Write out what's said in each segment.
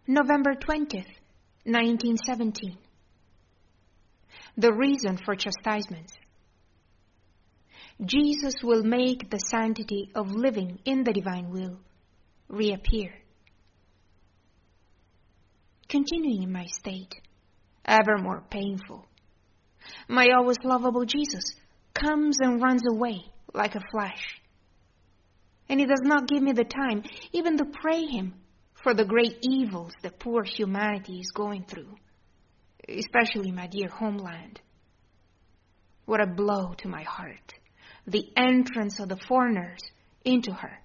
November 20th, 1917. The reason for chastisements. Jesus will make the sanctity of living in the divine will reappear. Continuing in my state, ever more painful, my always lovable Jesus comes and runs away like a flash. And he does not give me the time even to pray him for the great evils that poor humanity is going through, especially my dear homeland. What a blow to my heart, the entrance of the foreigners into her.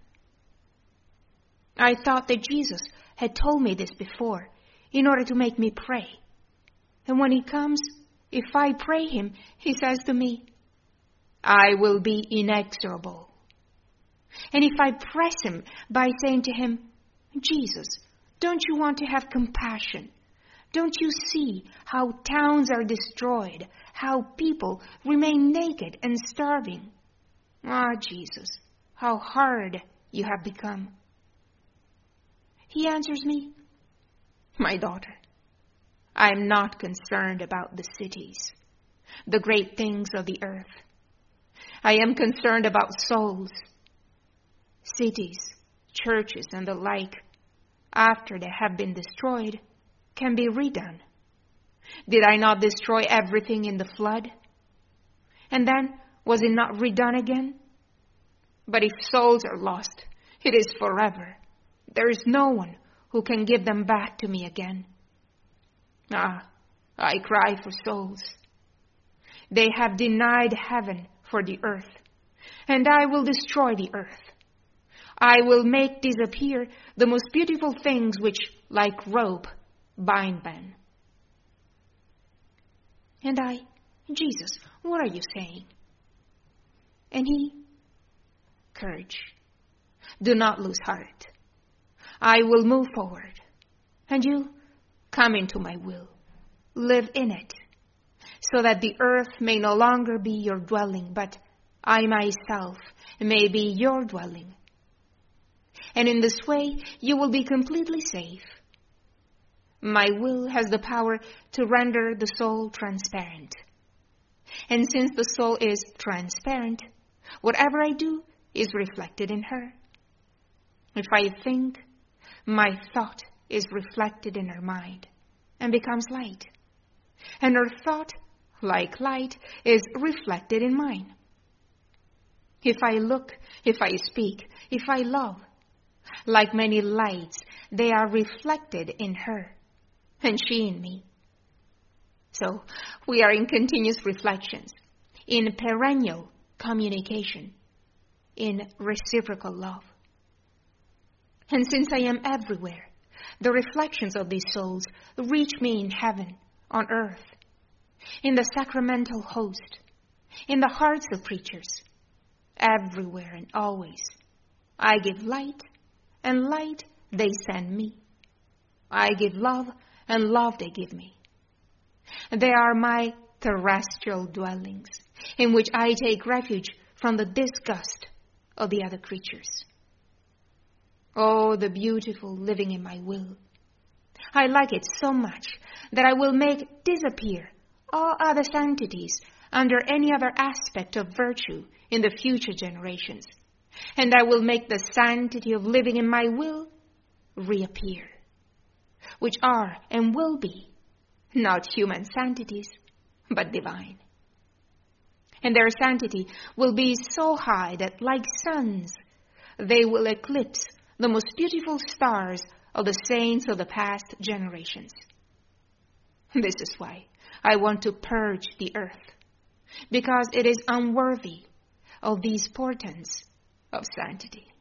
I thought that Jesus had told me this before in order to make me pray. And when he comes, if I pray him, he says to me, I will be inexorable. And if I press him by saying to him, Jesus, don't you want to have compassion? Don't you see how towns are destroyed, how people remain naked and starving? Ah, Jesus, how hard you have become. He answers me, my daughter, I am not concerned about the cities, the great things of the earth. I am concerned about souls. Cities, churches, and the like, after they have been destroyed, can be redone. Did I not destroy everything in the flood? And then, was it not redone again? But if souls are lost, it is forever. There is no one who can give them back to me again. Ah, I cry for souls. They have denied heaven for the earth, and I will destroy the earth. I will make disappear the most beautiful things which, like rope, bind them. And I, Jesus, what are you saying? And he, courage. Do not lose heart. I will move forward. And you, come into my will. Live in it, so that the earth may no longer be your dwelling, but I myself may be your dwelling. And in this way, you will be completely safe. My will has the power to render the soul transparent. And since the soul is transparent, whatever I do is reflected in her. If I think, my thought is reflected in her mind and becomes light. And her thought, like light, is reflected in mine. If I look, if I speak, if I love, like many lights, they are reflected in her, and she in me. So, we are in continuous reflections, in perennial communication, in reciprocal love. And since I am everywhere, the reflections of these souls reach me in heaven, on earth, in the sacramental host, in the hearts of preachers, everywhere and always. I give light, and light they send me. I give love, and love they give me. They are my terrestrial dwellings, in which I take refuge from the disgust of the other creatures. Oh, the beautiful living in my will. I like it so much that I will make disappear all other sanctities under any other aspect of virtue in the future generations. And I will make the sanctity of living in my will reappear, which are and will be not human sanctities, but divine. And their sanctity will be so high that, like suns, they will eclipse the most beautiful stars of the saints of the past generations. This is why I want to purge the earth, because it is unworthy of these portents of sanctity.